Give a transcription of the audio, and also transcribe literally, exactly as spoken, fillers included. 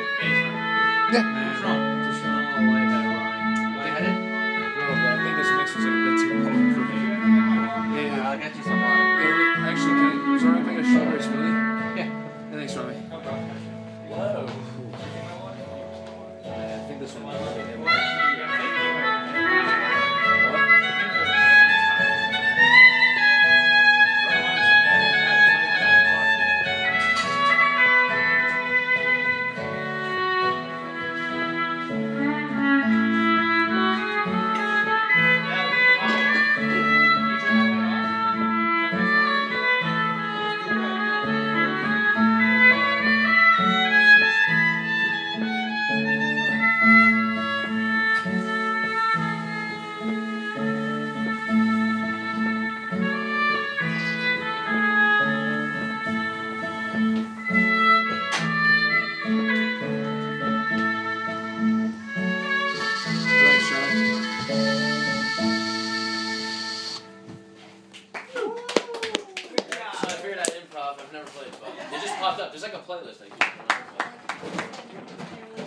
Yeah. What's wrong? Just Oh, lightheaded, Ryan. Lightheaded? a little bit. I think this mix was like a bit too cold for me. Yeah, Yeah. I'll get you some water. Yeah, actually, can I, is it alright if I get a strawberry smoothie? Yeah. Yeah, thanks, Robbie. Whoa. I think this one might be a bit more. I've never played, but it just popped up. There's like a playlist I keep.